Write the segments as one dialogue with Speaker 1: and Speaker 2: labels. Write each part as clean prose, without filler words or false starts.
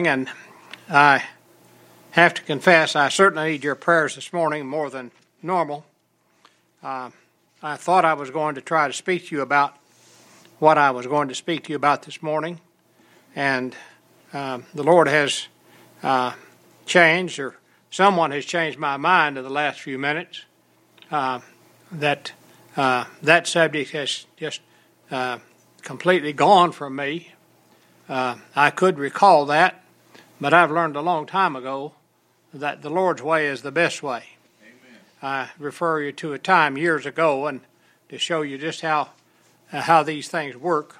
Speaker 1: And I have to confess, I certainly need your prayers this morning more than normal. I thought I was going to try to speak to you about what I was going to speak to you about this morning. And the Lord has changed, or someone has changed my mind in the last few minutes. That subject has just completely gone from me. I could recall that, but I've learned a long time ago that the Lord's way is the best way. Amen. I refer you to a time years ago, and to show you just how these things work.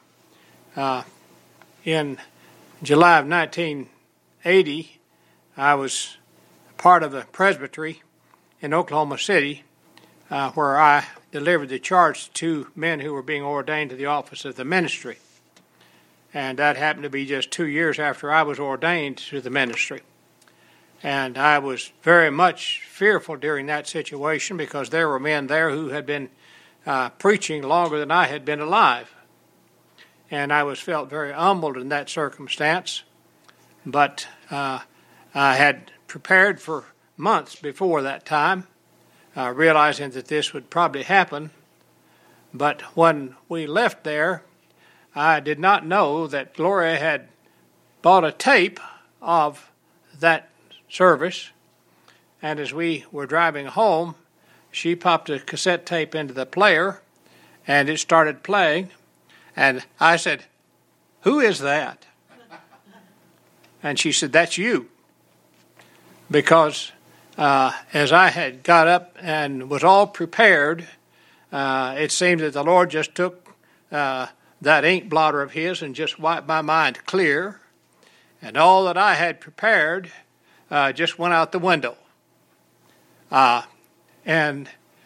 Speaker 1: In July of 1980, I was part of a presbytery in Oklahoma City, where I delivered the charge to two men who were being ordained to the office of the ministry. And that happened to be just 2 years after I was ordained to the ministry. And I was very much fearful during that situation because there were men there who had been preaching longer than I had been alive. And I felt very humbled in that circumstance. But I had prepared for months before that time, realizing that this would probably happen. But when we left there, I did not know that Gloria had bought a tape of that service, and as we were driving home, she popped a cassette tape into the player, and it started playing, and I said, "Who is that?" And she said, "That's you." Because as I had got up and was all prepared, it seemed that the Lord just took that ink blotter of his and just wiped my mind clear, and all that I had prepared just went out the window. And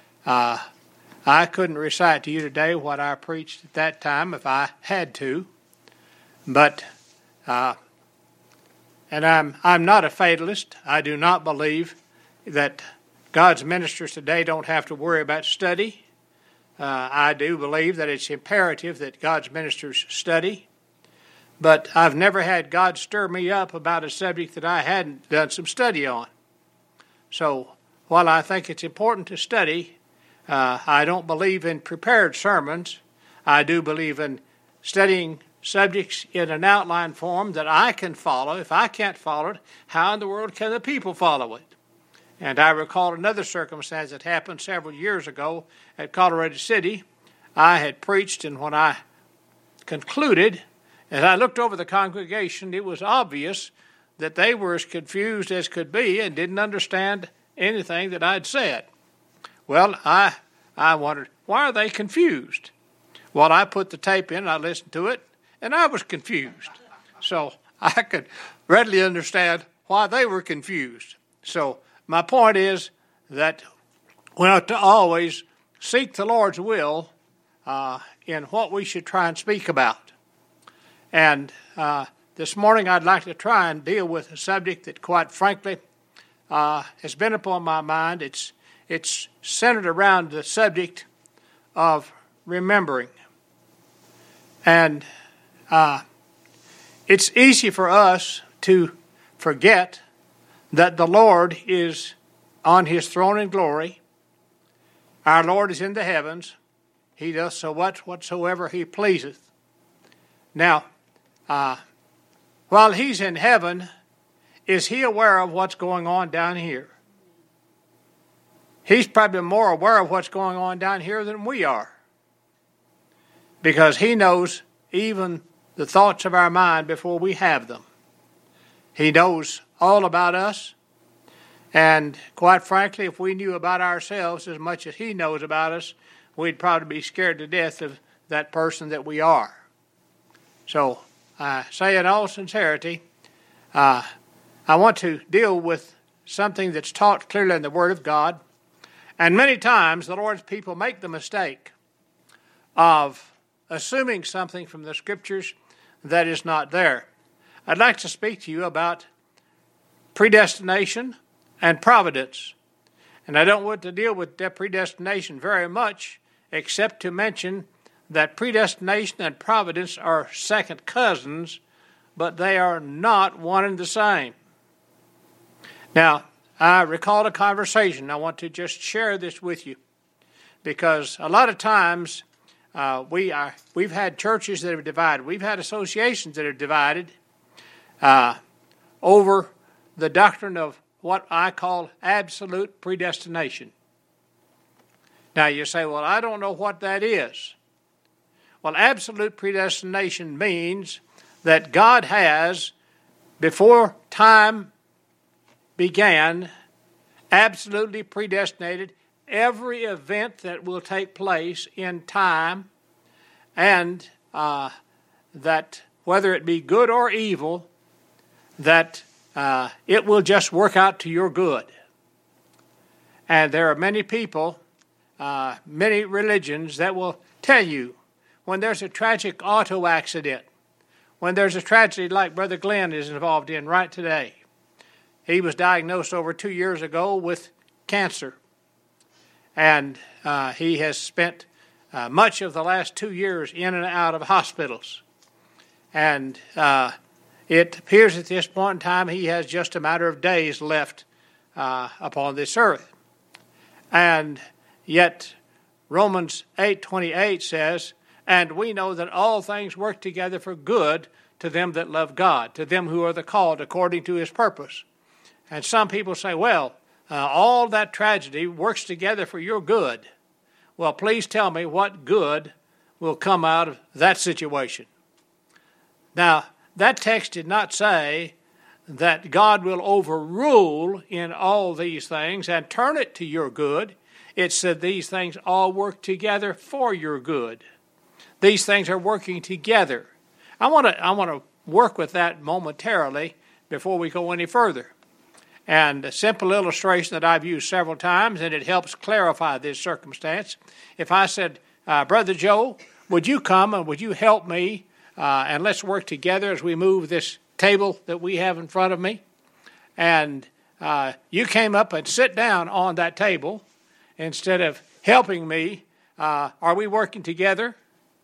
Speaker 1: I couldn't recite to you today what I preached at that time if I had to, but and I'm not a fatalist. I do not believe that God's ministers today don't have to worry about study. I do believe that it's imperative that God's ministers study, but I've never had God stir me up about a subject that I hadn't done some study on. So while I think it's important to study, I don't believe in prepared sermons. I do believe in studying subjects in an outline form that I can follow. If I can't follow it, how in the world can the people follow it? And I recall another circumstance that happened several years ago at Colorado City. I had preached, and when I concluded, as I looked over the congregation, it was obvious that they were as confused as could be and didn't understand anything that I'd said. Well, I wondered, why are they confused? Well, I put the tape in, I listened to it, and I was confused. So I could readily understand why they were confused. So my point is that we ought to always seek the Lord's will in what we should try and speak about. And this morning I'd like to try and deal with a subject that, quite frankly, has been upon my mind. It's centered around the subject of remembering. And it's easy for us to forget that the Lord is on his throne in glory. Our Lord is in the heavens. He does so much whatsoever he pleaseth. Now, while he's in heaven, is he aware of what's going on down here? He's probably more aware of what's going on down here than we are, because he knows even the thoughts of our mind before we have them. He knows all about us, and quite frankly, if we knew about ourselves as much as he knows about us, we'd probably be scared to death of that person that we are. So I say in all sincerity, I want to deal with something that's taught clearly in the Word of God, and many times the Lord's people make the mistake of assuming something from the Scriptures that is not there. I'd like to speak to you about predestination and providence. And I don't want to deal with predestination very much, except to mention that predestination and providence are second cousins but they are not one and the same. Now, I recall a conversation. I want to just share this with you because a lot of times we've had churches that have divided. We've had associations that are divided over the doctrine of what I call absolute predestination. Now you say, well, I don't know what that is. Well, absolute predestination means that God has, before time began, absolutely predestinated every event that will take place in time, and that whether it be good or evil, that it will just work out to your good. And there are many people, many religions that will tell you when there's a tragic auto accident, when there's a tragedy like Brother Glenn is involved in right today. He was diagnosed over 2 years ago with cancer. And he has spent much of the last 2 years in and out of hospitals. And it appears at this point in time he has just a matter of days left upon this earth. And yet Romans 8:28 says, and we know that all things work together for good to them that love God, to them who are the called according to his purpose. And some people say, well, all that tragedy works together for your good. Well, please tell me what good will come out of that situation. Now, that text did not say that God will overrule in all these things and turn it to your good. It said these things all work together for your good. These things are working together. I want to work with that momentarily before we go any further. And a simple illustration that I've used several times, and it helps clarify this circumstance. If I said, Brother Joe, would you come and would you help me, and let's work together as we move this table that we have in front of me. And you came up and sit down on that table instead of helping me. Are we working together?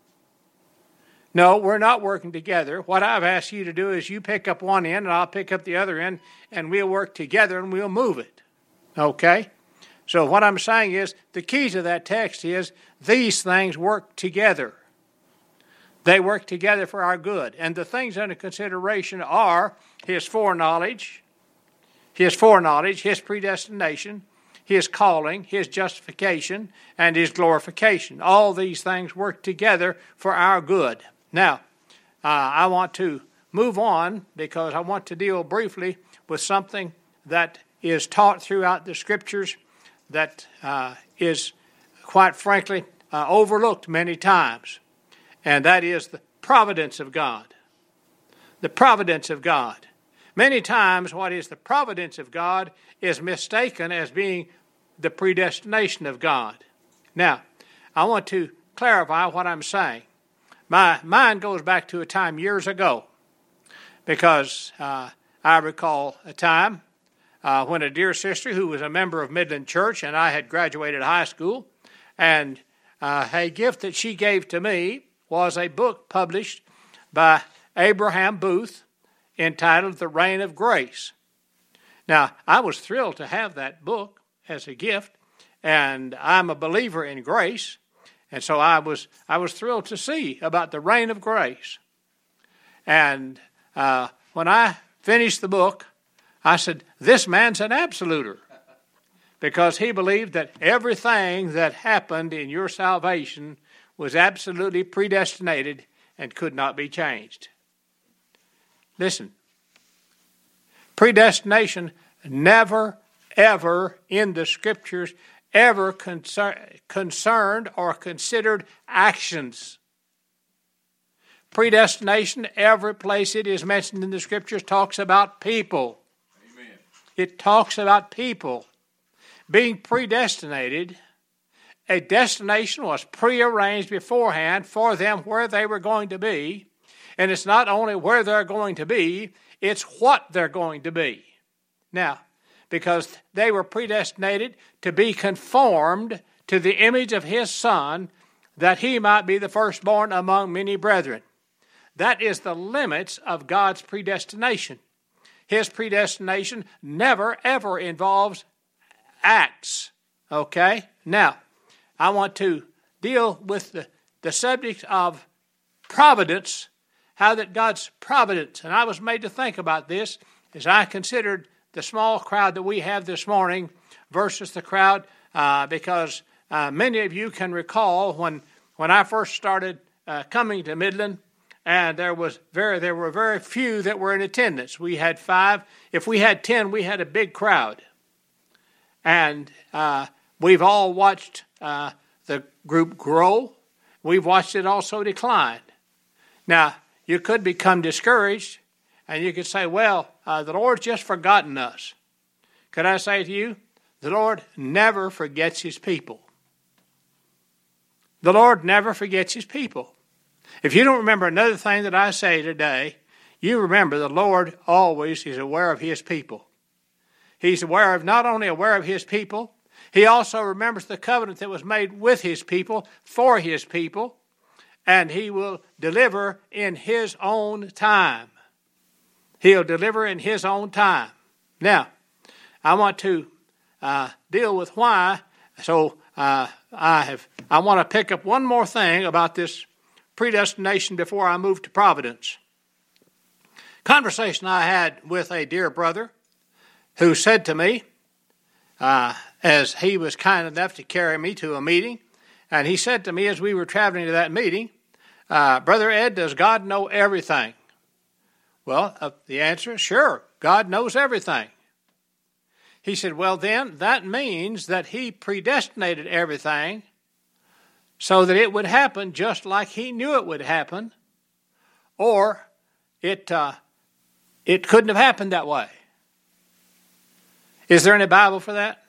Speaker 1: No, we're not working together. What I've asked you to do is you pick up one end and I'll pick up the other end, and we'll work together and we'll move it. Okay? So what I'm saying is the key to that text is these things work together. They work together for our good. And the things under consideration are his foreknowledge, his predestination, his calling, his justification, and his glorification. All these things work together for our good. Now, I want to move on because I want to deal briefly with something that is taught throughout the Scriptures that is, quite frankly, overlooked many times, and that is the providence of God. The providence of God. Many times what is the providence of God is mistaken as being the predestination of God. Now, I want to clarify what I'm saying. My mind goes back to a time years ago because I recall a time when a dear sister who was a member of Midland Church and I had graduated high school, and a gift that she gave to me was a book published by Abraham Booth entitled The Reign of Grace. Now, I was thrilled to have that book as a gift, and I'm a believer in grace. And so I was thrilled to see about the reign of grace. And when I finished the book, I said, this man's an absoluter. Because he believed that everything that happened in your salvation was absolutely predestinated and could not be changed. Listen, predestination never, ever in the Scriptures ever concerned or considered actions. Predestination, every place it is mentioned in the Scriptures, talks about people. Amen. It talks about people. Being predestinated, a destination was prearranged beforehand for them where they were going to be. And it's not only where they're going to be, it's what they're going to be. Now, because they were predestinated to be conformed to the image of his Son, that he might be the firstborn among many brethren. That is the limits of God's predestination. His predestination never, ever involves acts. Okay? Now, I want to deal with the subject of providence, how that God's providence, and I was made to think about this as I considered the small crowd that we have this morning versus the crowd, because many of you can recall when I first started coming to Midland, and there were very few that were in attendance. We had 5. If we had 10, we had a big crowd. And we've all watched the group grow. We've watched it also decline. Now, you could become discouraged, and you could say, well, the Lord's just forgotten us. Could I say to you, the Lord never forgets His people. The Lord never forgets His people. If you don't remember another thing that I say today, you remember the Lord always is aware of His people. He's not only aware of His people, He also remembers the covenant that was made with His people, for His people, and He will deliver in His own time. He'll deliver in His own time. Now, I want to deal with why, so I want to pick up one more thing about this predestination before I move to providence. Conversation I had with a dear brother who said to me, as he was kind enough to carry me to a meeting, and he said to me as we were traveling to that meeting, Brother Ed, does God know everything? Well, the answer is sure, God knows everything. He said, well then, that means that He predestinated everything so that it would happen just like He knew it would happen, or it couldn't have happened that way. Is there any Bible for that?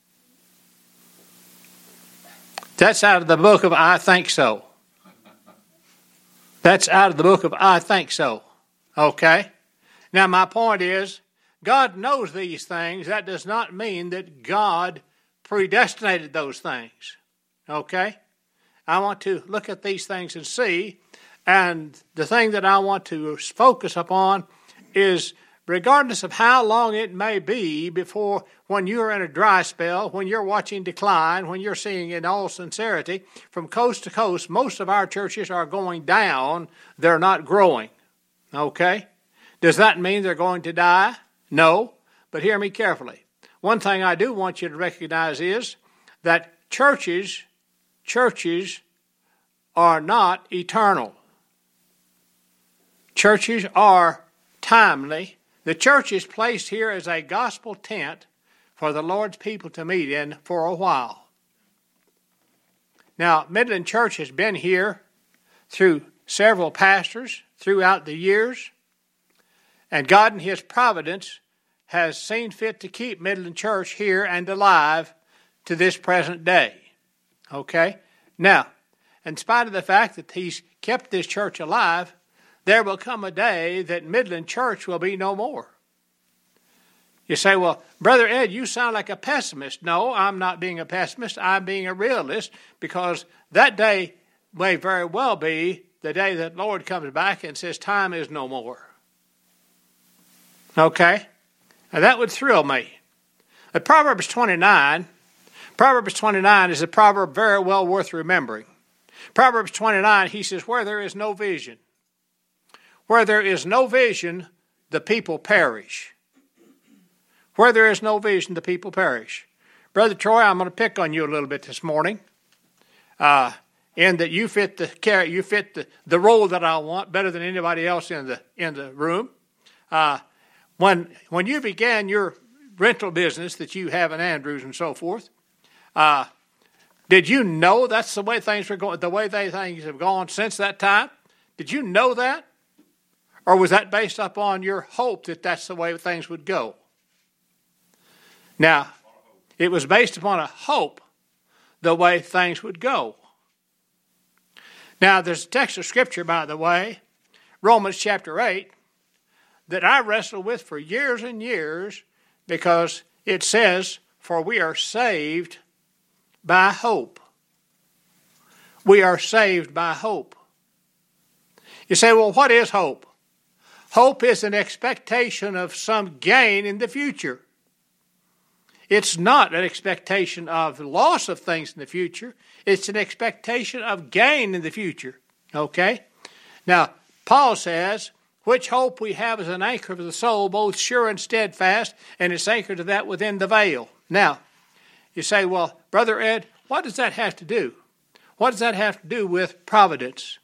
Speaker 1: That's out of the book of I Think So. That's out of the book of I Think So. Okay? Now my point is, God knows these things. That does not mean that God predestinated those things. Okay? I want to look at these things and see, and the thing that I want to focus upon is, regardless of how long it may be before, when you're in a dry spell, when you're watching decline, when you're seeing, in all sincerity, from coast to coast, most of our churches are going down. They're not growing. Okay? Does that mean they're going to die? No. But hear me carefully. One thing I do want you to recognize is that churches are not eternal. Churches are timely. The church is placed here as a gospel tent for the Lord's people to meet in for a while. Now, Midland Church has been here through several pastors throughout the years, and God in His providence has seen fit to keep Midland Church here and alive to this present day. Okay? Now, in spite of the fact that He's kept this church alive, there will come a day that Midland Church will be no more. You say, well, Brother Ed, you sound like a pessimist. No, I'm not being a pessimist. I'm being a realist, because that day may very well be the day that the Lord comes back and says time is no more. Okay? Now that would thrill me. But Proverbs 29 is a proverb very well worth remembering. Proverbs 29, he says, where there is no vision, where there is no vision, the people perish. Where there is no vision, the people perish. Brother Troy, I'm going to pick on you a little bit this morning. In that you fit the role that I want better than anybody else in the room. When you began your rental business that you have in Andrews and so forth, did you know that's the way things were going? The way things have gone since that time? Did you know that? Or was that based upon your hope that that's the way things would go? Now, it was based upon a hope the way things would go. Now, there's a text of Scripture, by the way, Romans chapter 8, that I wrestled with for years and years, because it says, for we are saved by hope. We are saved by hope. You say, well, what is hope? Hope is an expectation of some gain in the future. It's not an expectation of loss of things in the future. It's an expectation of gain in the future. Okay? Now, Paul says, which hope we have as an anchor of the soul, both sure and steadfast, and it's anchored to that within the veil. Now, you say, well, Brother Ed, what does that have to do? What does that have to do with providence?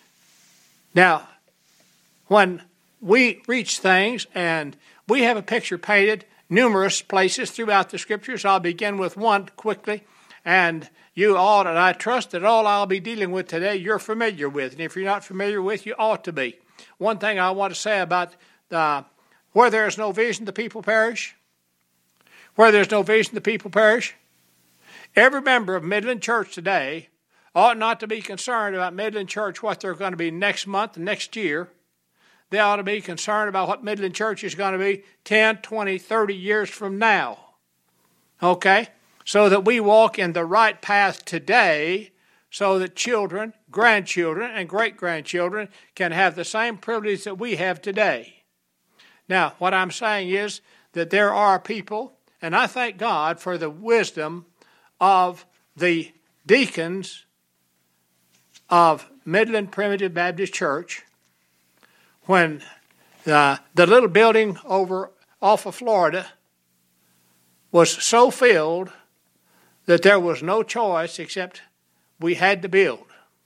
Speaker 1: Now, when we reach things and we have a picture painted numerous places throughout the Scriptures, I'll begin with one quickly, and you all, and I trust that all I'll be dealing with today you're familiar with, and if you're not familiar with, you ought to be. One thing I want to say about where there is no vision, the people perish. Where there's no vision, the people perish. Every member of Midland Church today ought not to be concerned about Midland Church, what they're going to be next month and next year. They ought to be concerned about what Midland Church is going to be 10, 20, 30 years from now. Okay? So that we walk in the right path today so that children, grandchildren, and great-grandchildren can have the same privilege that we have today. Now, what I'm saying is that there are people, and I thank God for the wisdom of the deacons of Midland Primitive Baptist Church, when the little building over off of Florida was so filled that there was no choice except we had to build.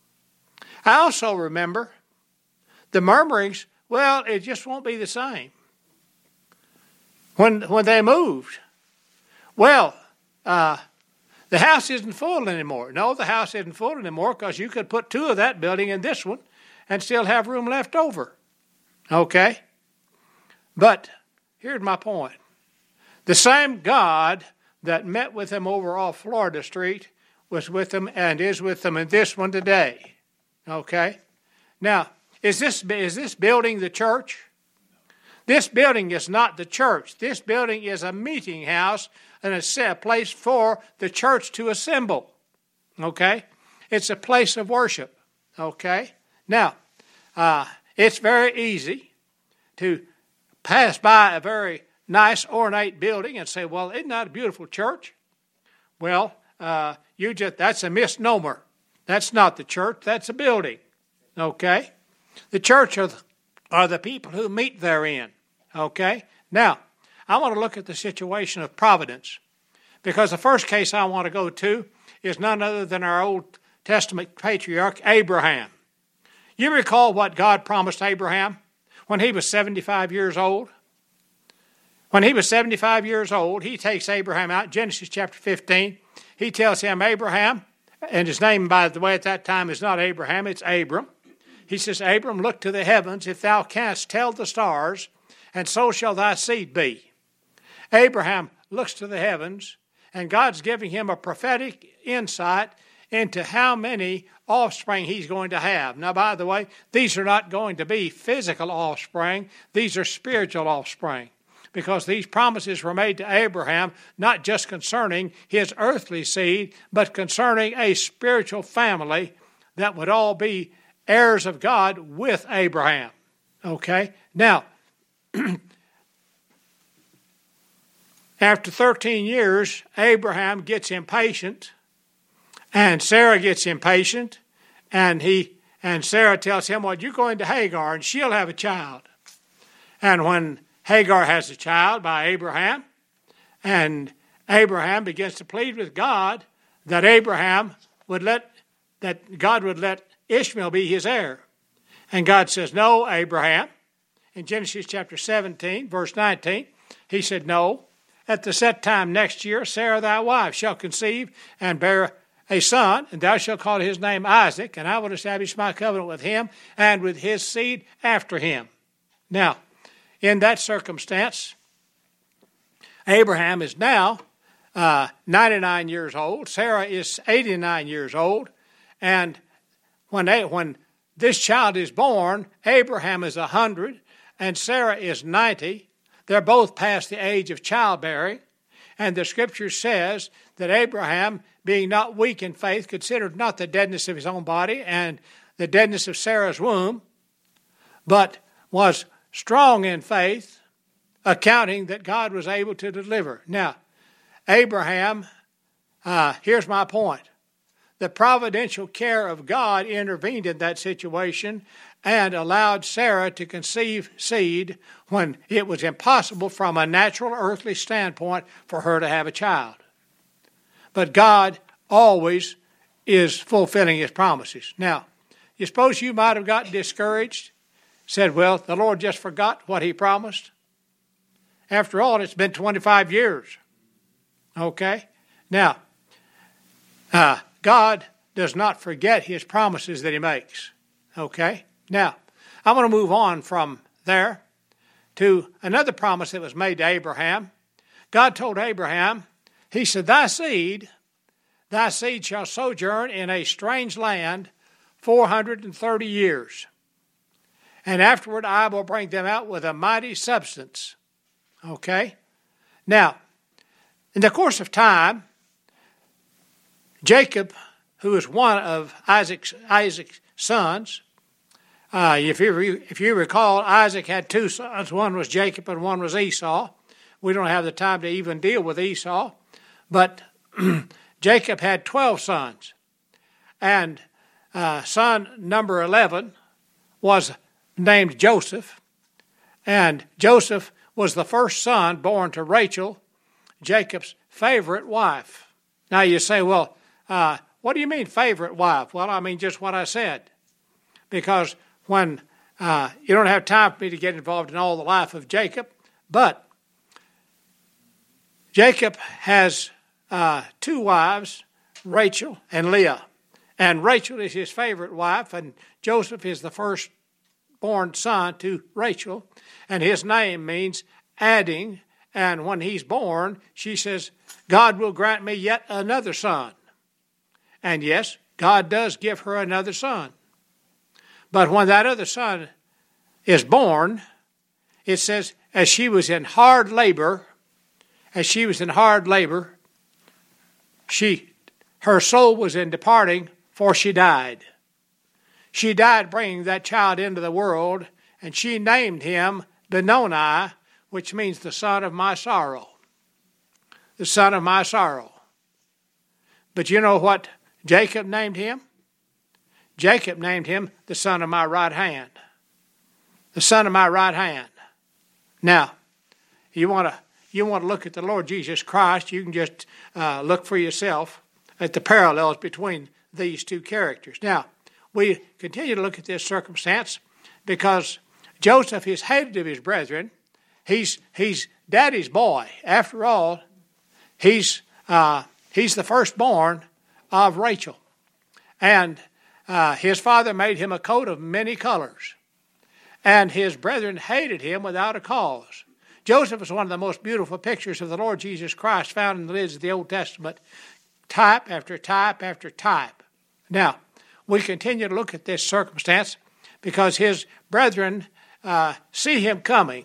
Speaker 1: I also remember the murmurings, well, it just won't be the same. When they moved, well, the house isn't full anymore. No, the house isn't full anymore because you could put two of that building in this one and still have room left over. Okay? But here's my point. The same God that met with them over off Florida Street was with them and is with them in this one today. Okay? Now, is this building the church? This building is not the church. This building is a meeting house and a place for the church to assemble. Okay? It's a place of worship. Okay? Now, it's very easy to pass by a very nice, ornate building and say, well, isn't that a beautiful church? Well, that's a misnomer. That's not the church. That's a building. Okay? The church are the people who meet therein. Okay? Now, I want to look at the situation of providence, because the first case I want to go to is none other than our Old Testament patriarch, Abraham. You recall what God promised Abraham when he was 75 years old? When he was 75 years old, he takes Abraham out, Genesis chapter 15. He tells him, Abraham, and his name, by the way, at that time is not Abraham, it's Abram. He says, Abram, look to the heavens, if thou canst tell the stars, and so shall thy seed be. Abraham looks to the heavens, and God's giving him a prophetic insight into how many offspring he's going to have. Now, by the way, these are not going to be physical offspring. These are spiritual offspring, because these promises were made to Abraham not just concerning his earthly seed, but concerning a spiritual family that would all be heirs of God with Abraham. Okay? Now, after 13 years, Abraham gets impatient, and Sarah gets impatient, and Sarah tells him, well, you're going to Hagar, and she'll have a child. And when Hagar has a child by Abraham, and Abraham begins to plead with God that God would let Ishmael be his heir. And God says, no, Abraham. In Genesis chapter 17, verse 19, he said, no, at the set time next year, Sarah thy wife shall conceive and bear a son, and thou shalt call his name Isaac, and I will establish my covenant with him and with his seed after him. Now, in that circumstance, Abraham is now 99 years old. Sarah is 89 years old. And when this child is born, Abraham is 100 and Sarah is 90. They're both past the age of childbearing. And the Scripture says that Abraham, being not weak in faith, considered not the deadness of his own body and the deadness of Sarah's womb. but was strong in faith, accounting that God was able to deliver. Now, Abraham, here's my point. The providential care of God intervened in that situation and allowed Sarah to conceive seed when it was impossible from a natural earthly standpoint for her to have a child. But God always is fulfilling His promises. Now, you suppose you might have gotten discouraged, said, well, the Lord just forgot what He promised. After all, it's been 25 years. Okay? Now, God does not forget His promises that He makes. Okay? Now, I'm going to move on from there to another promise that was made to Abraham. God told Abraham, He said, thy seed shall sojourn in a strange land 430 years. And afterward I will bring them out with a mighty substance. Okay? Now, in the course of time, Jacob, who is one of Isaac's sons, if you recall, Isaac had two sons. One was Jacob and one was Esau. We don't have the time to even deal with Esau. But Jacob had 12 sons. And son number 11 was named Joseph. And Joseph was the first son born to Rachel, Jacob's favorite wife. Now you say, well, what do you mean favorite wife? Well, I mean just what I said. Because when you don't have time for me to get involved in all the life of Jacob, but Jacob has two wives, Rachel and Leah. And Rachel is his favorite wife, and Joseph is the firstborn son to Rachel. And his name means adding. And when he's born, she says, God will grant me yet another son. And yes, God does give her another son. But when that other son is born, it says, as she was in hard labor, her soul was in departing, for she died. She died bringing that child into the world, and she named him Benoni, which means the son of my sorrow. The son of my sorrow. But you know what Jacob named him? Jacob named him the son of my right hand. The son of my right hand. Now, you want to look at the Lord Jesus Christ, you can just look for yourself at the parallels between these two characters. Now, we continue to look at this circumstance because Joseph is hated of his brethren. He's daddy's boy. After all, he's the firstborn of Rachel. And his father made him a coat of many colors. And his brethren hated him without a cause. Joseph is one of the most beautiful pictures of the Lord Jesus Christ found in the lids of the Old Testament. Type after type after type. Now, we continue to look at this circumstance because his brethren see him coming.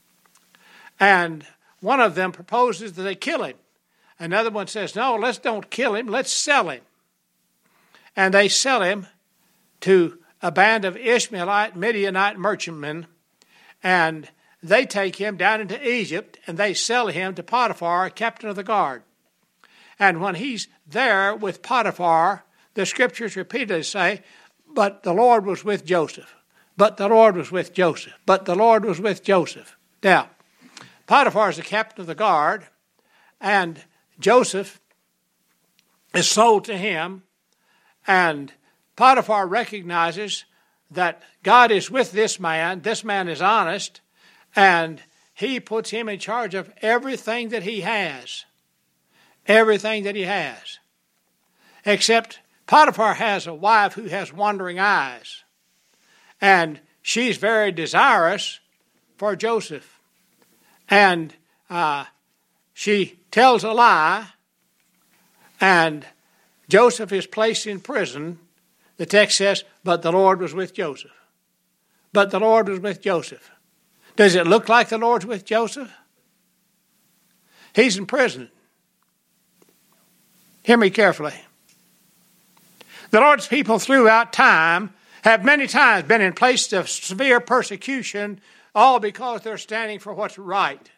Speaker 1: And one of them proposes that they kill him. Another one says, no, let's don't kill him, let's sell him. And they sell him to a band of Ishmaelite, Midianite merchantmen, and they take him down into Egypt, and they sell him to Potiphar, captain of the guard. And when he's there with Potiphar, the scriptures repeatedly say, but the Lord was with Joseph. But the Lord was with Joseph. But the Lord was with Joseph. Now, Potiphar is the captain of the guard, and Joseph is sold to him, and Potiphar recognizes that God is with this man is honest, and he puts him in charge of everything that he has. Everything that he has. Except Potiphar has a wife who has wandering eyes, and she's very desirous for Joseph. And she tells a lie, and Joseph is placed in prison. The text says, but the Lord was with Joseph. But the Lord was with Joseph. Does it look like the Lord's with Joseph? He's in prison. Hear me carefully. The Lord's people throughout time have many times been in places of severe persecution, all because they're standing for what's right.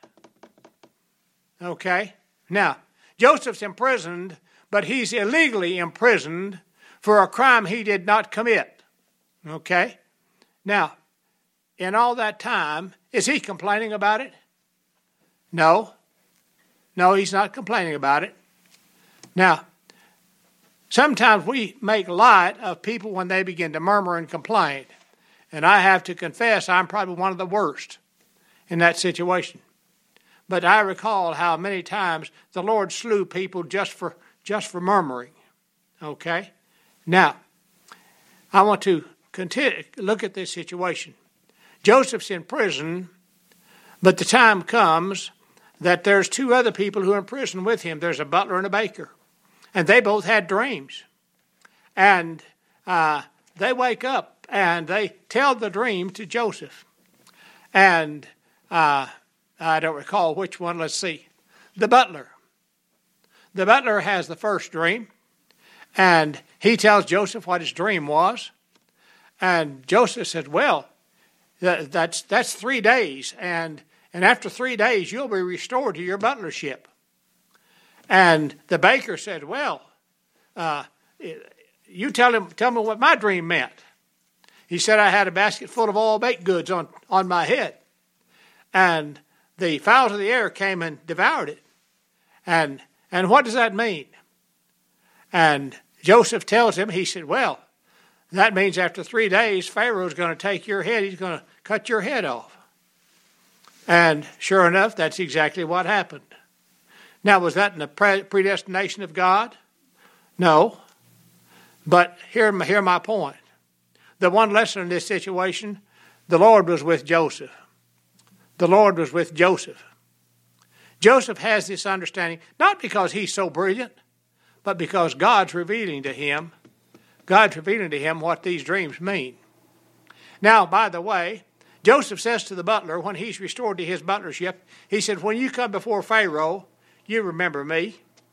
Speaker 1: Okay? Now, Joseph's imprisoned, but he's illegally imprisoned for a crime he did not commit. Okay? Now, in all that time, is he complaining about it? No. No, he's not complaining about it. Now, sometimes we make light of people when they begin to murmur and complain. And I have to confess, I'm probably one of the worst in that situation. But I recall how many times the Lord slew people just for murmuring. Okay? Now, I want to look at this situation. Joseph's in prison, but the time comes that there's two other people who are in prison with him. There's a butler and a baker. And they both had dreams. And they wake up and they tell the dream to Joseph. And I don't recall which one. Let's see. The butler. The butler has the first dream. And he tells Joseph what his dream was. And Joseph said, well, that's 3 days. And after 3 days, you'll be restored to your butlership. And the baker said, well, you tell me what my dream meant. He said, I had a basket full of all baked goods on my head. And the fowls of the air came and devoured it. And what does that mean? And Joseph tells him, he said, well, that means after 3 days, Pharaoh's going to take your head. He's going to cut your head off. And sure enough, that's exactly what happened. Now, was that in the predestination of God? No. But hear my point. The one lesson in this situation, the Lord was with Joseph. The Lord was with Joseph. Joseph has this understanding, not because he's so brilliant, but because God's revealing to him what these dreams mean. Now, by the way, Joseph says to the butler, when he's restored to his butlership, he said, when you come before Pharaoh, you remember me.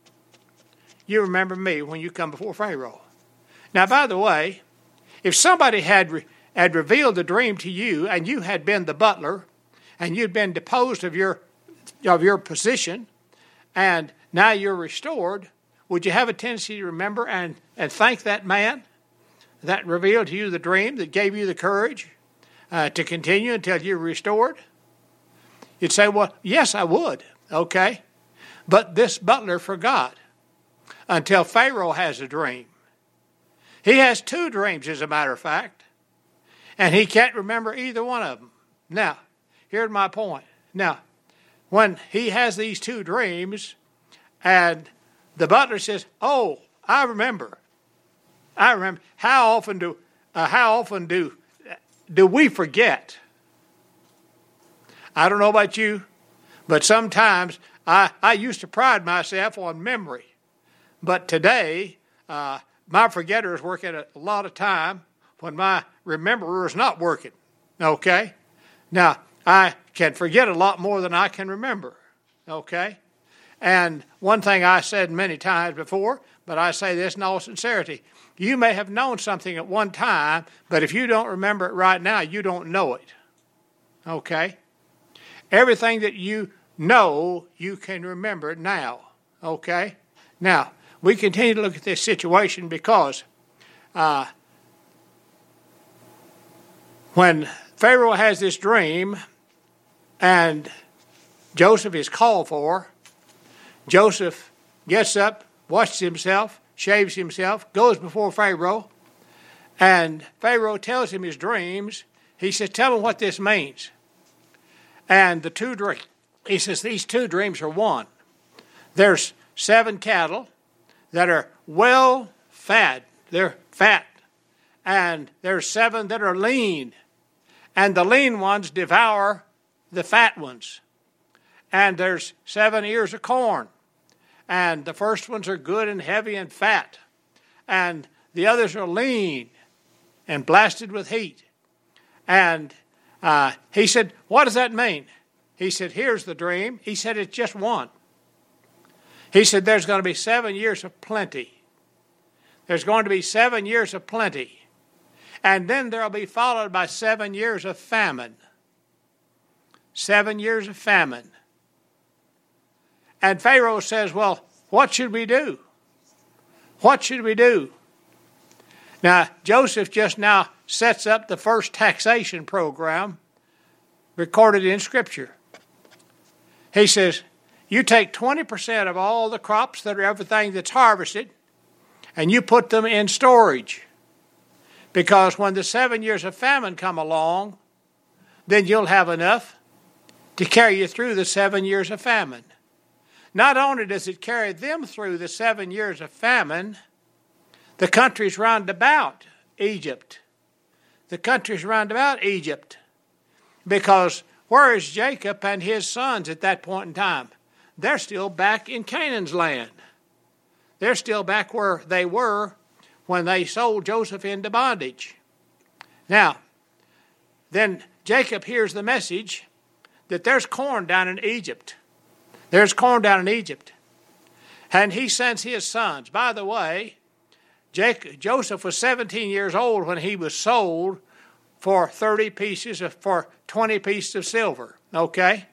Speaker 1: You remember me when you come before Pharaoh. Now, by the way, if somebody had revealed the dream to you and you had been the butler and you'd been deposed of your position and now you're restored, would you have a tendency to remember and thank that man that revealed to you the dream, that gave you the courage to continue until you're restored? You'd say, well, yes, I would. Okay. But this butler forgot until Pharaoh has a dream. He has 2 dreams, as a matter of fact, and he can't remember either one of them. Now, here's my point. Now, when he has these 2 dreams, and the butler says, oh, I remember. How often do we forget? I don't know about you, but sometimes I used to pride myself on memory. But today, my forgetter is working a lot of time when my rememberer is not working. Okay? Now, I can forget a lot more than I can remember. Okay? And one thing I said many times before, but I say this in all sincerity, you may have known something at one time, but if you don't remember it right now, you don't know it. Okay? Everything that you know, you can remember it now. Okay? Now, we continue to look at this situation because when Pharaoh has this dream and Joseph is called for, Joseph gets up, washes himself, shaves himself, goes before Pharaoh, and Pharaoh tells him his dreams. He says, tell him what this means. And the 2 dreams, he says, these 2 dreams are one. There's 7 cattle that are well fed. They're fat. And there's 7 that are lean. And the lean ones devour the fat ones. And there's 7 ears of corn. And the first ones are good and heavy and fat. And the others are lean and blasted with heat. And he said, what does that mean? He said, here's the dream. He said, it's just one. He said, there's going to be 7 years of plenty. There's going to be 7 years of plenty. And then there will be followed by 7 years of famine. 7 years of famine. And Pharaoh says, well, what should we do? What should we do? Now, Joseph just now sets up the first taxation program recorded in Scripture. He says, you take 20% of all the crops that are everything that's harvested, and you put them in storage. Because when the 7 years of famine come along, then you'll have enough to carry you through the 7 years of famine. Not only does it carry them through the 7 years of famine, the countries round about Egypt. The countries round about Egypt. Because where is Jacob and his sons at that point in time? They're still back in Canaan's land. They're still back where they were when they sold Joseph into bondage. Now, then Jacob hears the message that there's corn down in Egypt. There's corn down in Egypt. And he sends his sons. By the way, Joseph was 17 years old when he was sold for 20 pieces of silver. Okay?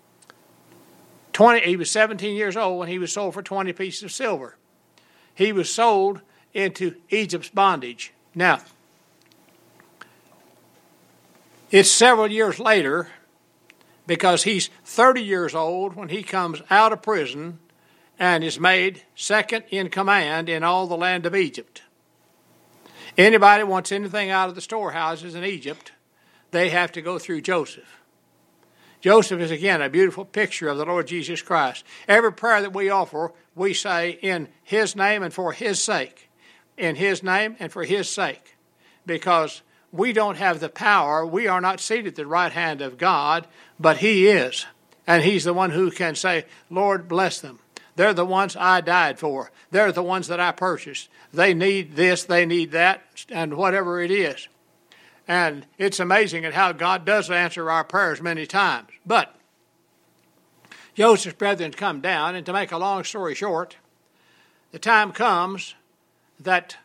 Speaker 1: He was 17 years old when he was sold for 20 pieces of silver. He was sold into Egypt's bondage. Now, it's several years later, because he's 30 years old when he comes out of prison and is made second in command in all the land of Egypt. Anybody wants anything out of the storehouses in Egypt, they have to go through Joseph. Joseph is, again, a beautiful picture of the Lord Jesus Christ. Every prayer that we offer, we say in His name and for His sake. In His name and for His sake. Because we don't have the power. We are not seated at the right hand of God, but He is. And He's the one who can say, Lord, bless them. They're the ones I died for. They're the ones that I purchased. They need this, they need that, and whatever it is. And it's amazing at how God does answer our prayers many times. But Joseph's brethren come down, and to make a long story short, the time comes that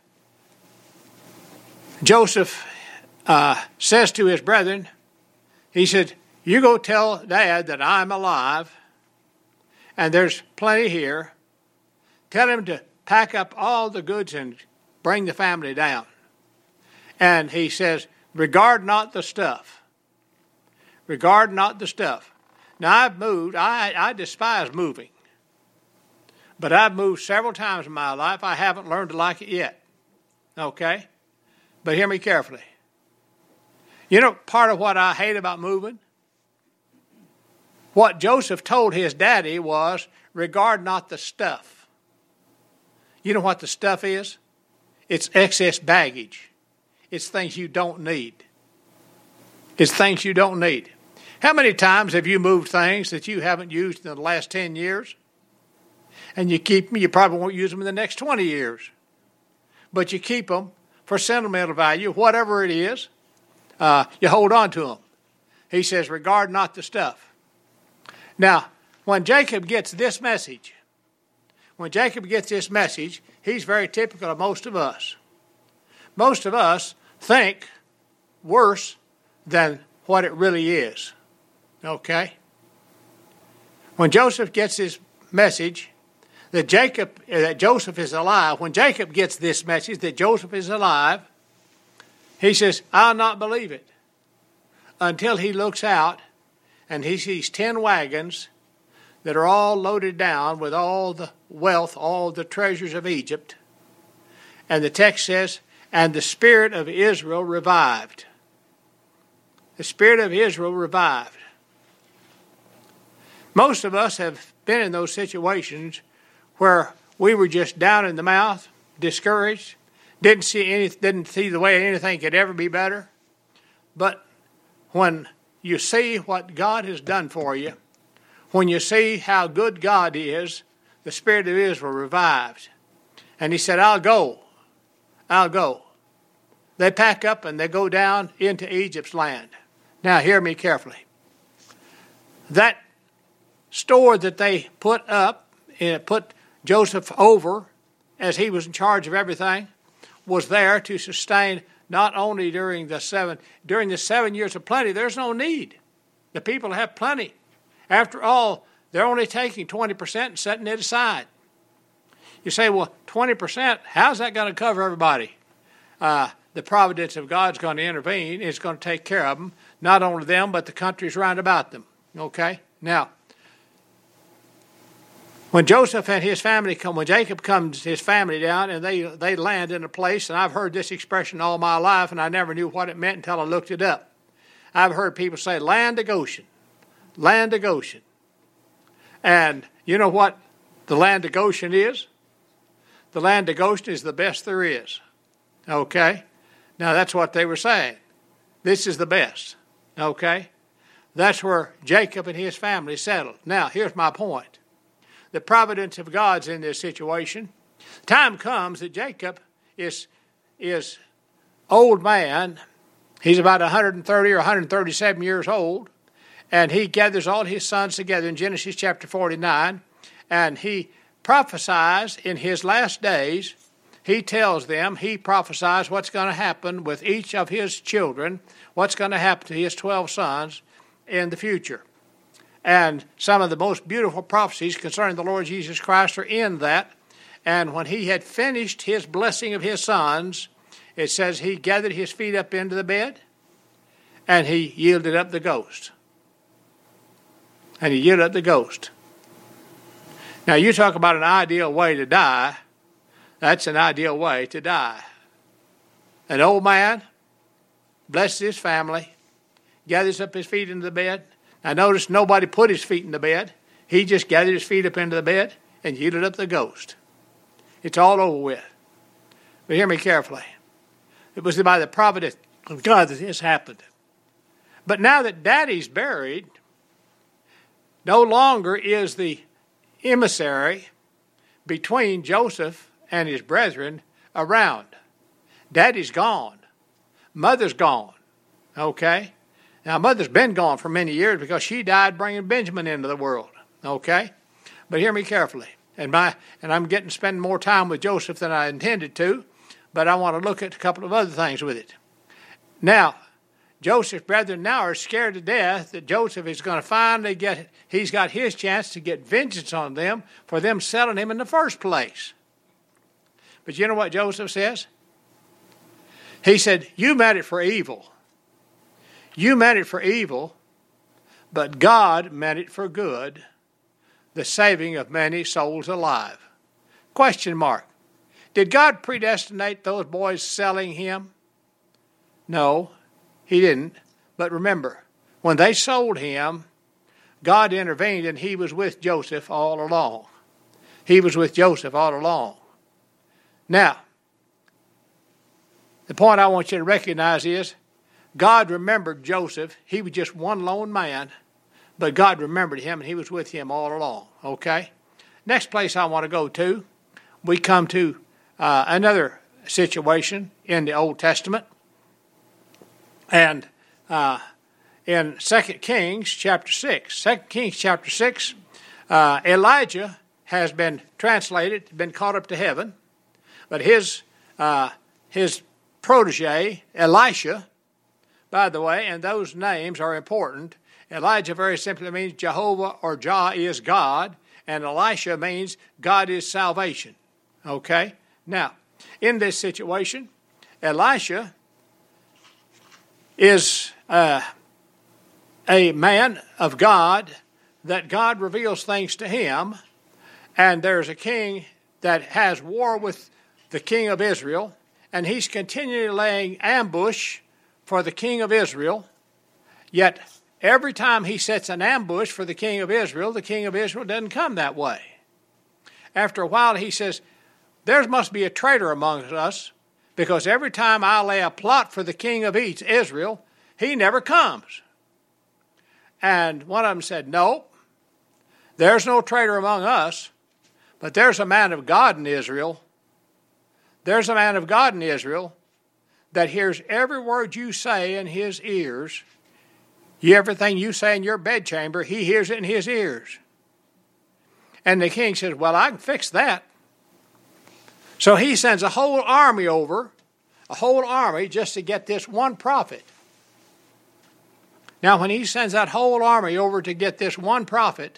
Speaker 1: Joseph says to his brethren, he said, you go tell Dad that I'm alive, and there's plenty here. Tell him to pack up all the goods and bring the family down. And he says, regard not the stuff. Regard not the stuff. Now, I've moved. I despise moving. But I've moved several times in my life. I haven't learned to like it yet. Okay? But hear me carefully. You know, part of what I hate about moving? What Joseph told his daddy was, regard not the stuff. You know what the stuff is? It's excess baggage. It's things you don't need. It's things you don't need. How many times have you moved things that you haven't used in the last 10 years? And you keep them, you probably won't use them in the next 20 years. But you keep them for sentimental value, whatever it is. You hold on to them. He says, regard not the stuff. Now, when Jacob gets this message, he's very typical of most of us. Most of us think worse than what it really is. Okay? When Joseph gets his message that Joseph is alive, when Jacob gets this message that Joseph is alive, he says, I'll not believe it until he looks out and he sees 10 wagons that are all loaded down with all the wealth, all the treasures of Egypt. And the text says, and the spirit of Israel revived. The spirit of Israel revived. Most of us have been in those situations where we were just down in the mouth, discouraged, didn't see the way anything could ever be better. But when you see what God has done for you, when you see how good God is, the spirit of Israel revived. And he said, I'll go. They pack up and they go down into Egypt's land. Now, hear me carefully. That store that they put up, and put Joseph over, as he was in charge of everything, was there to sustain not only during the 7 years of plenty, there's no need. The people have plenty. After all, they're only taking 20% and setting it aside. You say, well, 20%, how's that going to cover everybody? The providence of God's going to intervene. It's going to take care of them. Not only them, but the countries round about them. Okay? Now, when Joseph and his family come, when Jacob comes his family down and they land in a place, and I've heard this expression all my life, and I never knew what it meant until I looked it up. I've heard people say, land of Goshen. Land of Goshen. And you know what the land of Goshen is? The land of Goshen is the best there is. Okay? Now that's what they were saying. This is the best. Okay? That's where Jacob and his family settled. Now, here's my point. The providence of God's in this situation. Time comes that Jacob is old man. He's about 130 or 137 years old. And he gathers all his sons together in Genesis chapter 49. And he prophesies in his last days. He tells them, he prophesies what's going to happen with each of his children, what's going to happen to his 12 sons in the future. And some of the most beautiful prophecies concerning the Lord Jesus Christ are in that. And when he had finished his blessing of his sons, it says he gathered his feet up into the bed and he yielded up the ghost. And he yielded up the ghost. Now you talk about an ideal way to die. That's an ideal way to die. An old man blesses his family, gathers up his feet into the bed. Now notice nobody put his feet in the bed. He just gathered his feet up into the bed and yielded up the ghost. It's all over with. But hear me carefully. It was by the providence of God that this happened. But now that Daddy's buried, no longer is the emissary between Joseph and his brethren around. Daddy's gone. Mother's gone. Okay? Now, Mother's been gone for many years because she died bringing Benjamin into the world. Okay? But hear me carefully. And I'm spending more time with Joseph than I intended to, but I want to look at a couple of other things with it. Now, Joseph's brethren now are scared to death that Joseph is going to finally he's got his chance to get vengeance on them for them selling him in the first place. But you know what Joseph says? He said, you meant it for evil. You meant it for evil, but God meant it for good, the saving of many souls alive. Question mark. Did God predestinate those boys selling him? No, he didn't. But remember, when they sold him, God intervened and he was with Joseph all along. He was with Joseph all along. Now, the point I want you to recognize is God remembered Joseph. He was just one lone man, but God remembered him and he was with him all along. Okay? Next place I want to go to, we come to another situation in the Old Testament. And in 2 Kings chapter 6. 2 Kings chapter 6, Elijah has been translated, been caught up to heaven, but his protege, Elisha, by the way, and those names are important. Elijah very simply means Jehovah or Jah is God, and Elisha means God is salvation. Okay? Now, in this situation, Elisha is a man of God, that God reveals things to him, and there's a king that has war with the king of Israel, and he's continually laying ambush for the king of Israel, yet every time he sets an ambush for the king of Israel doesn't come that way. After a while he says, there must be a traitor among us, because every time I lay a plot for the king of Israel, he never comes. And one of them said, no, there's no traitor among us, but there's a man of God in Israel. There's a man of God in Israel that hears every word you say in his ears. Everything you say in your bedchamber, he hears it in his ears. And the king says, well, I can fix that. So he sends a whole army over, a whole army just to get this one prophet. Now, when he sends that whole army over to get this one prophet,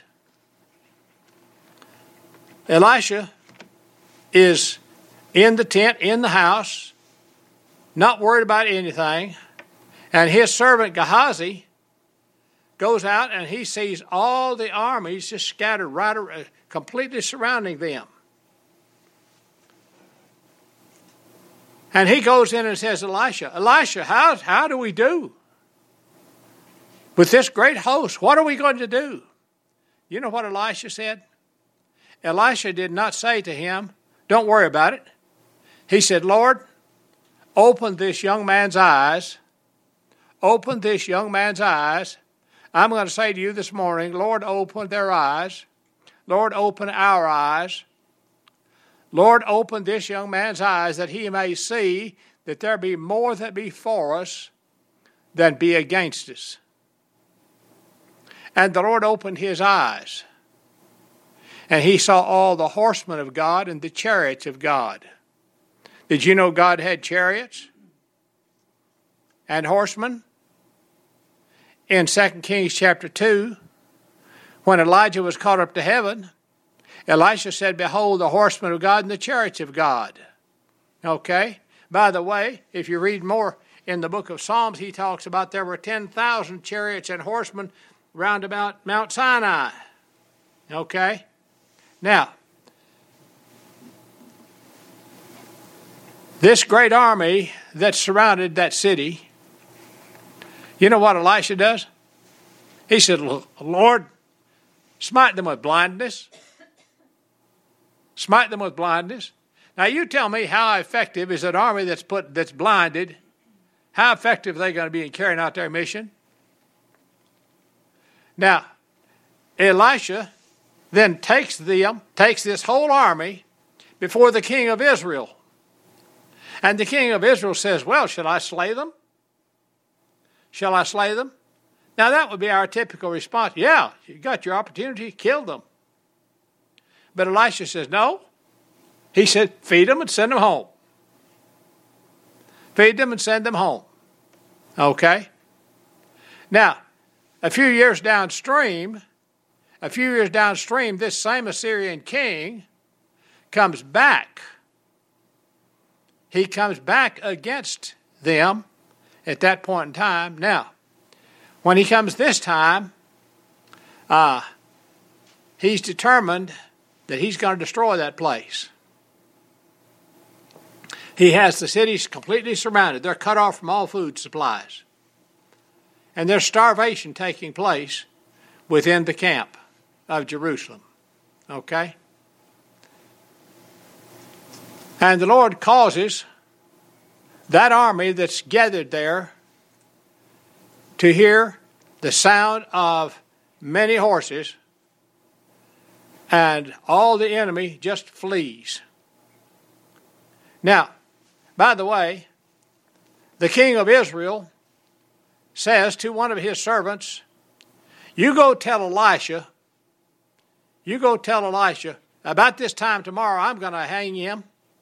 Speaker 1: Elisha is in the tent, in the house, not worried about anything. And his servant Gehazi goes out and he sees all the armies just scattered right around, completely surrounding them. And he goes in and says, Elisha, how do we do? With this great host, what are we going to do? You know what Elisha said? Elisha did not say to him, don't worry about it. He said, Lord, open this young man's eyes. Open this young man's eyes. I'm going to say to you this morning, Lord, open their eyes. Lord, open our eyes. Lord, open this young man's eyes that he may see that there be more that be for us than be against us. And the Lord opened his eyes. And he saw all the horsemen of God and the chariots of God. Did you know God had chariots and horsemen? In 2 Kings chapter 2, when Elijah was caught up to heaven, Elisha said, behold, the horsemen of God and the chariots of God. Okay? By the way, if you read more in the book of Psalms, he talks about there were 10,000 chariots and horsemen round about Mount Sinai. Okay? Now, this great army that surrounded that city, you know what Elisha does? He said, Lord, smite them with blindness. Smite them with blindness. Now you tell me, how effective is an army that's blinded? How effective are they going to be in carrying out their mission? Now, Elisha then takes this whole army before the king of Israel. And the king of Israel says, well, shall I slay them? Shall I slay them? Now that would be our typical response. Yeah, you got your opportunity, kill them. But Elisha says, no. He said, feed them and send them home. Feed them and send them home. Okay? Now, a few years downstream, this same Assyrian king comes back. He comes back against them at that point in time. Now, when he comes this time, he's determined that he's going to destroy that place. He has the cities completely surrounded. They're cut off from all food supplies. And there's starvation taking place within the camp of Jerusalem. Okay? And the Lord causes that army that's gathered there to hear the sound of many horses, and all the enemy just flees. Now, by the way, the king of Israel says to one of his servants, you go tell Elisha, about this time tomorrow I'm going to hang him.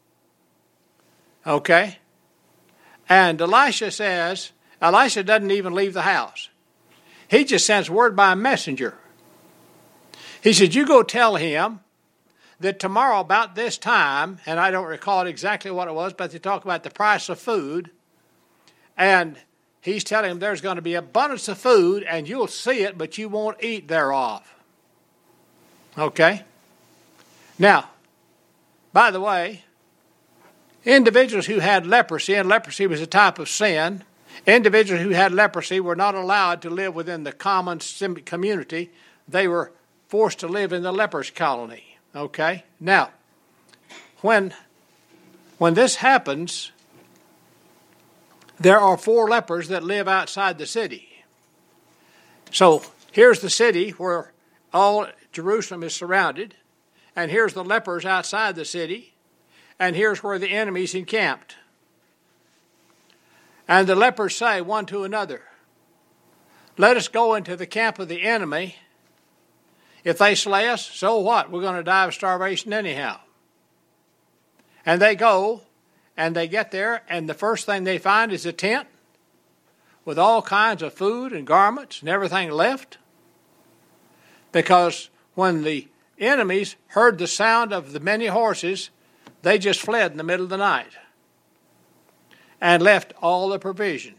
Speaker 1: Okay? And Elisha doesn't even leave the house. He just sends word by a messenger. He said, you go tell him that tomorrow about this time, and I don't recall exactly what it was, but they talk about the price of food, and he's telling him there's going to be abundance of food, and you'll see it, but you won't eat thereof. Okay? Now, by the way, individuals who had leprosy, and leprosy was a type of sin, individuals who had leprosy were not allowed to live within the common community. They were forced to live in the lepers' colony. Okay? Now, when this happens, there are 4 lepers that live outside the city. So here's the city where all Jerusalem is surrounded, and here's the lepers outside the city, and here's where the enemy's encamped. And the lepers say one to another, let us go into the camp of the enemy. If they slay us, so what? We're going to die of starvation anyhow. And they go, and they get there, and the first thing they find is a tent with all kinds of food and garments and everything left. Because when the enemies heard the sound of the many horses, they just fled in the middle of the night and left all the provision.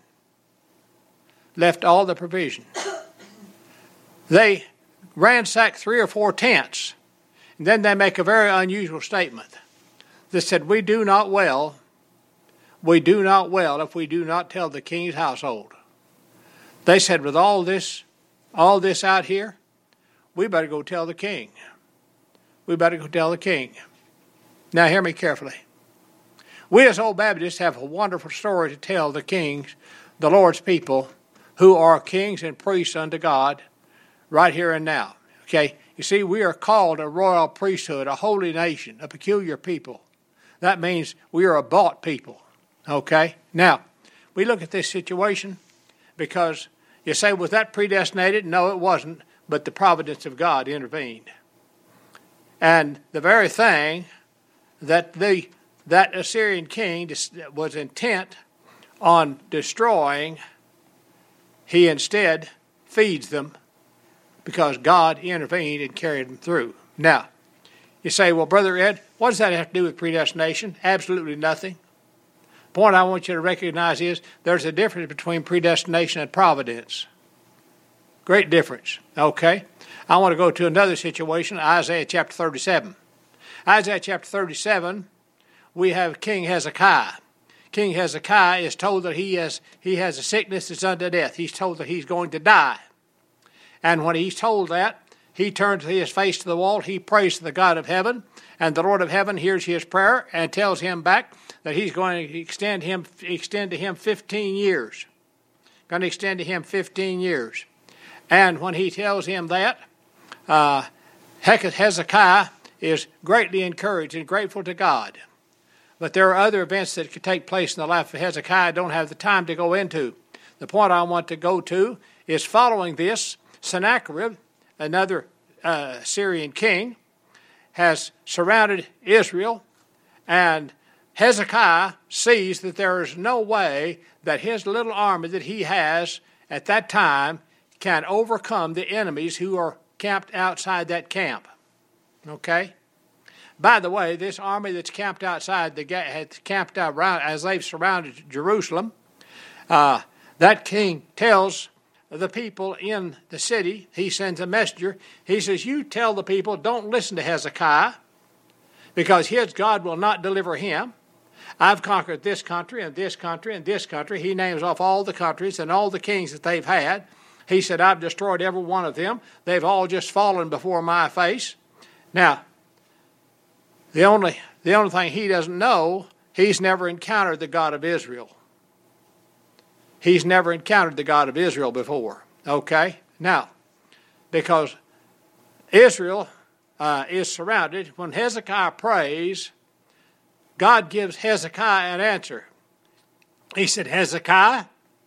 Speaker 1: They ransacked 3 or 4 tents, and then they make a very unusual statement. They said, we do not well if we do not tell the king's household. They said, with all this out here, we better go tell the king. Now hear me carefully. We as Old Baptists have a wonderful story to tell the kings, the Lord's people, who are kings and priests unto God, right here and now. Okay? You see, we are called a royal priesthood, a holy nation, a peculiar people. That means we are a bought people. Okay? Now, we look at this situation because you say, was that predestinated? No, it wasn't, but the providence of God intervened. And the very thing that that Assyrian king was intent on destroying, he instead feeds them because God intervened and carried them through. Now, you say, well, Brother Ed, what does that have to do with predestination? Absolutely nothing. The point I want you to recognize is there's a difference between predestination and providence. Great difference. Okay? I want to go to another situation, Isaiah chapter 37. Isaiah chapter 37, we have King Hezekiah. King Hezekiah is told that he has a sickness that's unto death. He's told that he's going to die. And when he's told that, he turns his face to the wall, he prays to the God of heaven, and the Lord of heaven hears his prayer and tells him back that he's going to extend to him 15 years. Going to extend to him 15 years. And when he tells him that, Hezekiah is greatly encouraged and grateful to God. But there are other events that could take place in the life of Hezekiah I don't have the time to go into. The point I want to go to is following this, Sennacherib, another Syrian king, has surrounded Israel, and Hezekiah sees that there is no way that his little army that he has at that time can overcome the enemies who are camped outside that camp. Okay? By the way, this army that's camped outside camped out around as they've surrounded Jerusalem. That king tells the people in the city, he sends a messenger. He says, you tell the people, don't listen to Hezekiah, because his God will not deliver him. I've conquered this country and this country and this country. He names off all the countries and all the kings that they've had. He said, I've destroyed every one of them. They've all just fallen before my face. Now, the only thing he doesn't know, he's never encountered the God of Israel. He's never encountered the God of Israel before. Okay? Now, because Israel is surrounded, when Hezekiah prays, God gives Hezekiah an answer. He said, Hezekiah,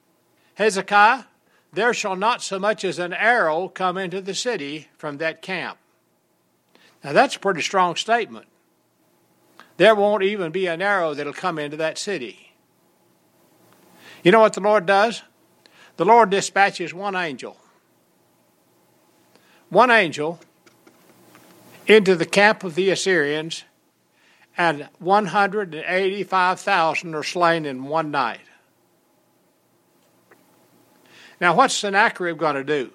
Speaker 1: there shall not so much as an arrow come into the city from that camp. Now that's a pretty strong statement. There won't even be an arrow that'll come into that city. You know what the Lord does? The Lord dispatches one angel into the camp of the Assyrians, and 185,000 are slain in one night. Now, what's Sennacherib going to do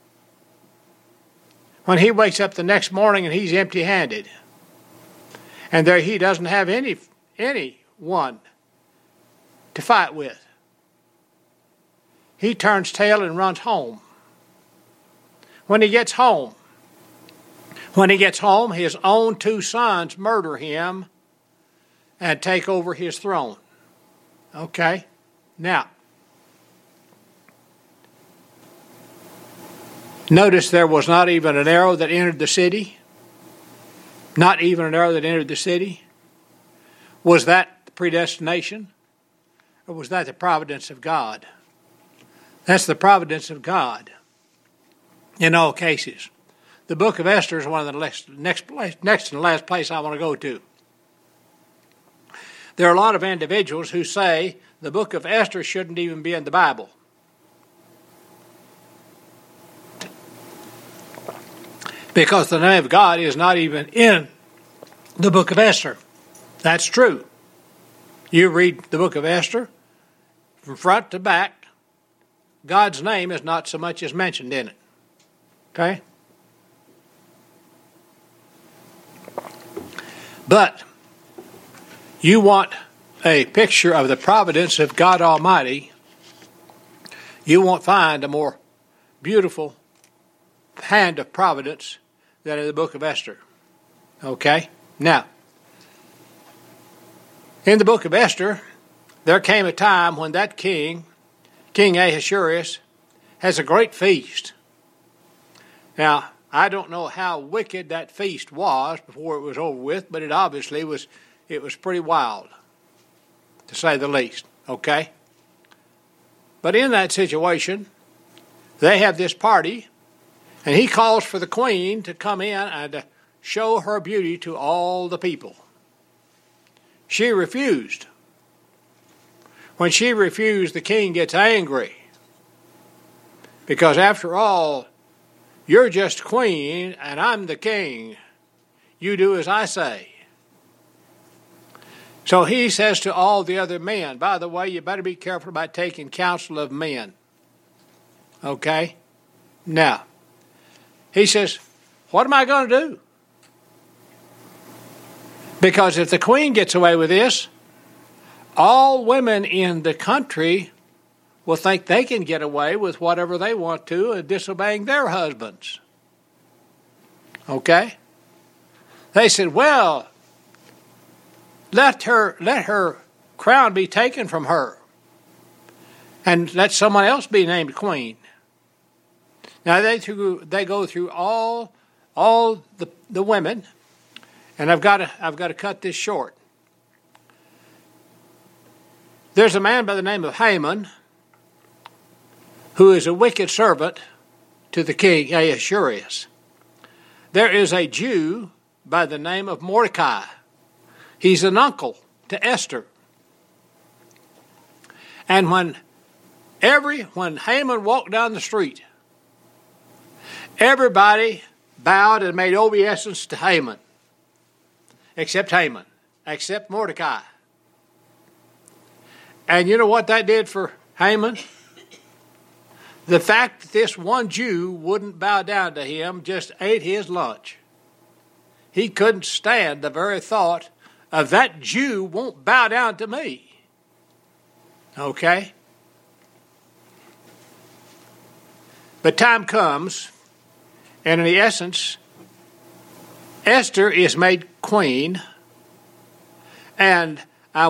Speaker 1: when he wakes up the next morning and he's empty-handed, and there he doesn't have anyone to fight with? He turns tail and runs home. When he gets home, his own 2 sons murder him and take over his throne. Okay? Now, notice there was not even an arrow that entered the city. Not even an arrow that entered the city. Was that the predestination? Or was that the providence of God? That's the providence of God in all cases. The book of Esther is one of the next and last place I want to go to. There are a lot of individuals who say the book of Esther shouldn't even be in the Bible. Because the name of God is not even in the book of Esther. That's true. You read the book of Esther, from front to back, God's name is not so much as mentioned in it. Okay? But you want a picture of the providence of God Almighty, you won't find a more beautiful hand of providence than in the book of Esther. Okay? Now, in the book of Esther, there came a time when that king, King Ahasuerus, has a great feast. Now, I don't know how wicked that feast was before it was over with, but it obviously was pretty wild, to say the least. Okay? But in that situation, they have this party, and he calls for the queen to come in and show her beauty to all the people. She refused. When she refused, the king gets angry. Because after all, you're just queen and I'm the king. You do as I say. So he says to all the other men, by the way, you better be careful about taking counsel of men. Okay? Now, he says, what am I going to do? Because if the queen gets away with this, all women in the country will think they can get away with whatever they want to and disobeying their husbands. Okay? They said, well, let her crown be taken from her and let someone else be named queen. Now they go through all the women, and I've got to cut this short. There's a man by the name of Haman who is a wicked servant to the king Ahasuerus. There is a Jew by the name of Mordecai. He's an uncle to Esther. And when Haman walked down the street, everybody bowed and made obeisance to Haman, except Mordecai. And you know what that did for Haman? The fact that this one Jew wouldn't bow down to him just ate his lunch. He couldn't stand the very thought of that Jew won't bow down to me. Okay? But time comes, and in the essence, Esther is made queen, and I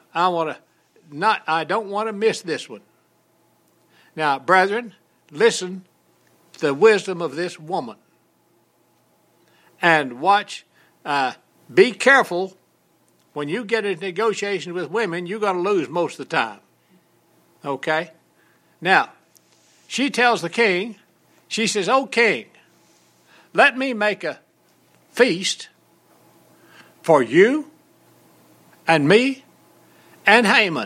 Speaker 1: don't want to miss this one. Now, brethren, listen to the wisdom of this woman. And watch, be careful when you get into negotiations with women, you're going to lose most of the time. Okay? Now, she tells the king, she says, "O king, let me make a feast for you and me and Haman."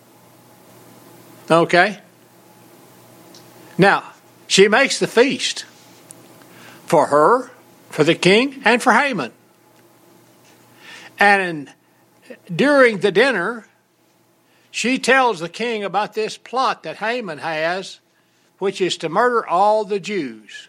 Speaker 1: Okay? Now, she makes the feast for her, for the king, and for Haman. And during the dinner, she tells the king about this plot that Haman has, which is to murder all the Jews.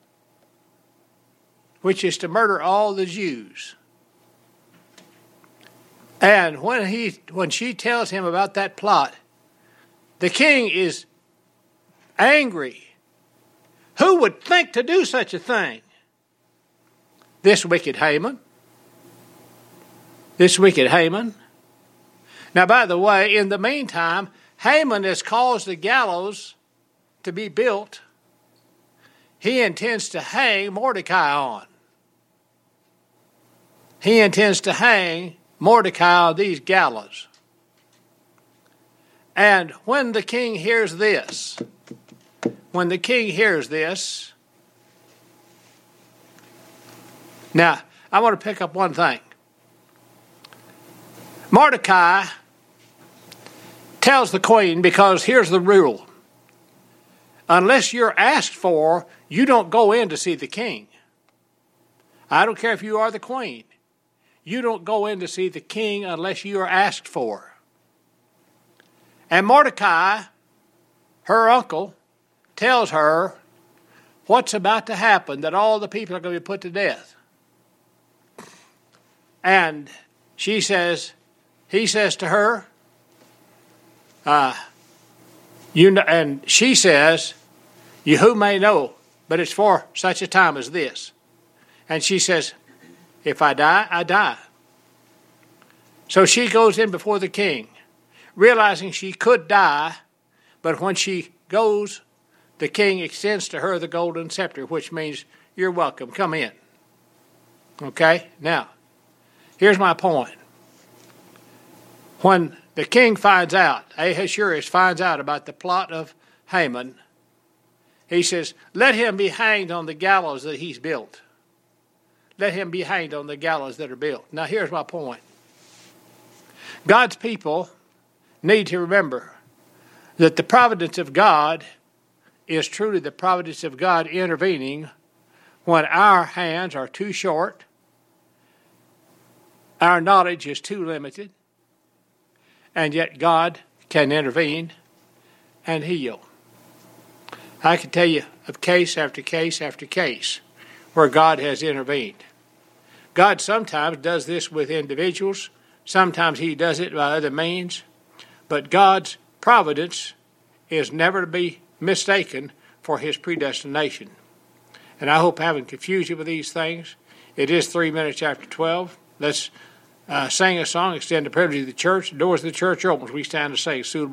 Speaker 1: And when she tells him about that plot, the king is angry. Who would think to do such a thing? This wicked Haman. Now, by the way, in the meantime, Haman has caused the gallows to be built. He intends to hang Mordecai on. On these gallows. And when the king hears this, now, I want to pick up one thing. Mordecai tells the queen, because here's the rule. Unless you're asked for, you don't go in to see the king. I don't care if you are the queen. You don't go in to see the king unless you are asked for. And Mordecai, her uncle, tells her what's about to happen, that all the people are going to be put to death. And he says to her, and she says, you who may know, but it's for such a time as this. And she says, if I die, I die. So she goes in before the king, realizing she could die, but when she goes, the king extends to her the golden scepter, which means, you're welcome, come in. Okay? Now, here's my point. When the king finds out, Ahasuerus finds out about the plot of Haman, he says, let him be hanged on the gallows that he's built. Let him be hanged on the gallows that are built. Now here's my point. God's people need to remember that the providence of God is truly the providence of God intervening when our hands are too short, our knowledge is too limited, and yet God can intervene and heal. I can tell you of case after case after case where God has intervened. God sometimes does this with individuals. Sometimes he does it by other means. But God's providence is never to be mistaken for his predestination. And I hope I haven't confused you with these things. It is 3 minutes after 12. Let's sing a song, extend the privilege of the church. The doors of the church are open. We stand to sing.